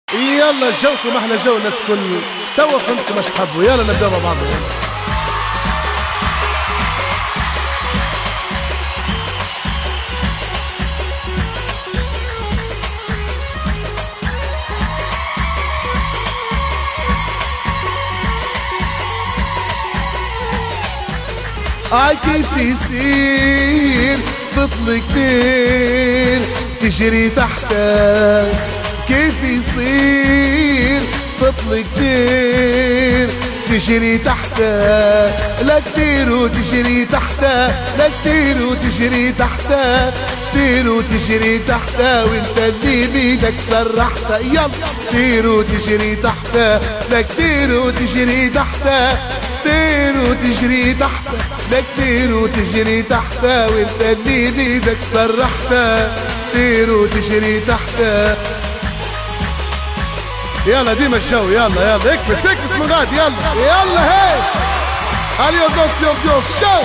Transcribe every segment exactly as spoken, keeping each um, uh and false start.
يلا جوكم احلى جو الناس كل توا فهمتوا مش تحبوا. يلا نبدا مع بعض. اي كيف يصير تطلق كتير تجري تحتك، كيف يصير تطلق كتير تجري تحتك، لا كتير وتجري تحتك، لا كتير وتجري تحتك، كتير وتجري تحتك وانت اللي بيدك سرحتها. يلا كتير وتجري تحتك، لا كتير وتجري تحتك، كتير وتجري تحتك، لا كتير وتجري تحتها وانت اللي بيدك سرحتها، كتير وتجري تحتها. يلا ديما الجو، يلا يلا اكبس اكبس من غادي، يلا يلا هي اليو دوس يو دوس شو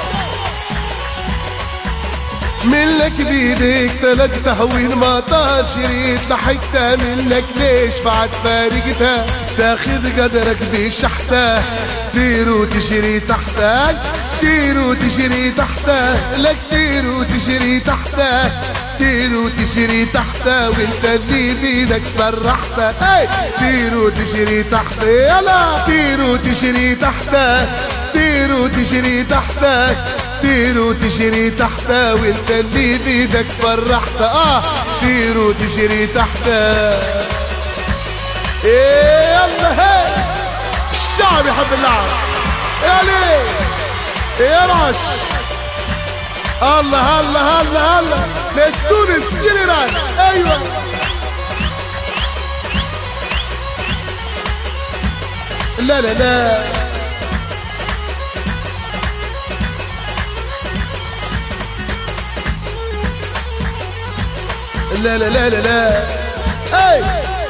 منك بيدك تلك تهوين ما طار شريت ضحكتها منك ليش بعد فارقتها تاخذ قدرك بشحتها، كتير وتجري تحتك، كتير وتجري تحتك، لا كتير وتجري تحتك، كتير وتجري تحتها وانت اللي بيدك سرحتها. اي كتير وتجري تحتها، يلا كتير وتجري تحتها، كتير وتجري تحتك، كتير وتجري تحتها وانت اللي بيدك فرحتها. اه كتير وتجري تحتها. ايه يلا هي الشعب يحب اللعب. يا ليه يا رش الله الله الله الله ناس تونس جنرال. ايوه لا لا لا لا لا لا لا لا اي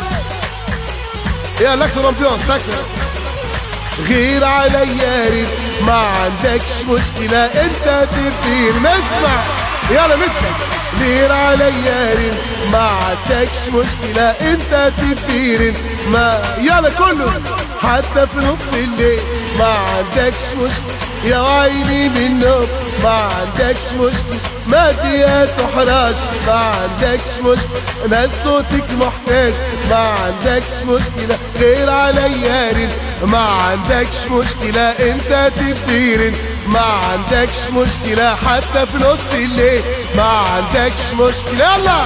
يا لك رامبيون سكر غير عليا ريت ما عندكش مشكلة انت تبير. نسمع يلا نسمع غير عليا ريت ما عندكش مشكلة انت تبير ما يلا كله حتى في نص الليل ما عندكش مشكلة يا عيني من النوم ما عندكش مشكلة ما فيها تحرج ما عندكش مشكلة انا لصوتك محتاج ما عندكش مشكلة غير عليا رن ما عندكش مشكلة انت تبيرن ما عندكش مشكلة حتى في نص الليل ما عندكش مشكلة. يلا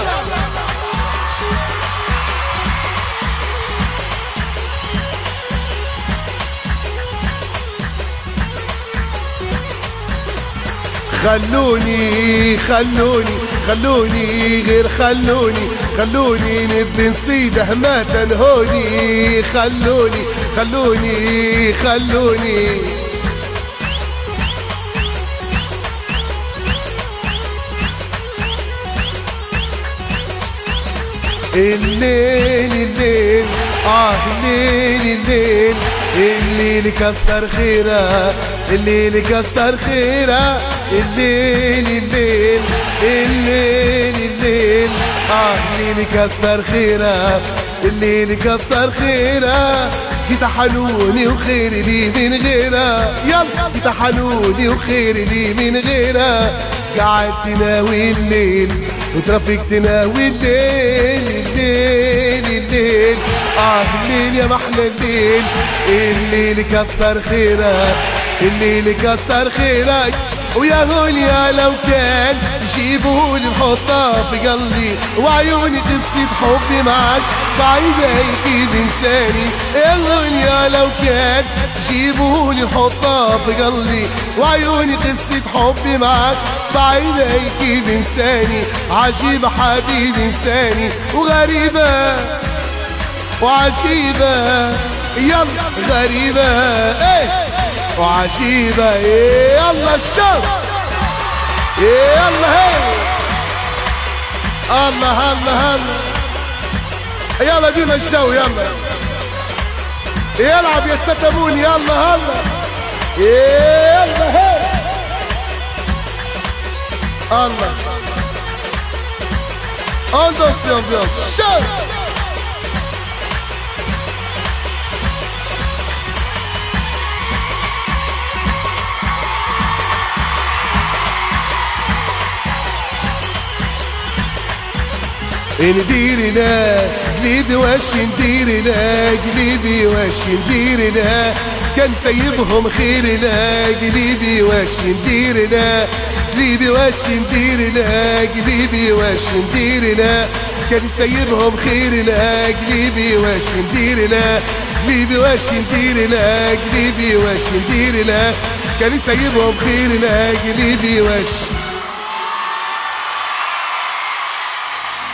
خلوني خلوني خلوني غير خلوني خلوني نبي نصيده ما تنهوني خلوني خلوني خلوني الليل الليل اه الليل الليل الليل كتر خيره الليل كتر خيره الليل الليل الليل الليل اه الليل كتر خيره الليل كتر خيره جيت حنوني وخير لي من غيره. يلا جيت حنوني وخير لي من غيره قاعد تناوي الليل وترافيك تناوي الليل الليل الليل اه الليل يا محلى الليل الليل كتر خيره الليل كتر خيرك ويا هوليا لو كان يجيبوا لي نحطها في قلبي وعيوني قصة حبي معك صعيبة كيف انساني. يا هوليا لو كان يجيبوا لي نحطها في قلبي وعيوني قصة حبي معك صعيبة كيف انساني. عجيبة حبيبي انساني وغريبة وعجيبة يلا غريبة ايه وعجيبة. يلا الشوق يلا هي الله الله الله يلا ديما الشو يلا يلعب يا ستمون يلا الله يلا هي الله اندوس يا بيوس شو ندير لا قلبي واش ندير لا قلبي واش ندير لا كان سيبهم خير لا قلبي واش ندير لا قلبي واش ندير لا قلبي واش ندير لا كان سيبهم خير لا قلبي واش ندير لا قلبي واش ندير لا قلبي واش ندير لا كان سيبهم خير لا قلبي واش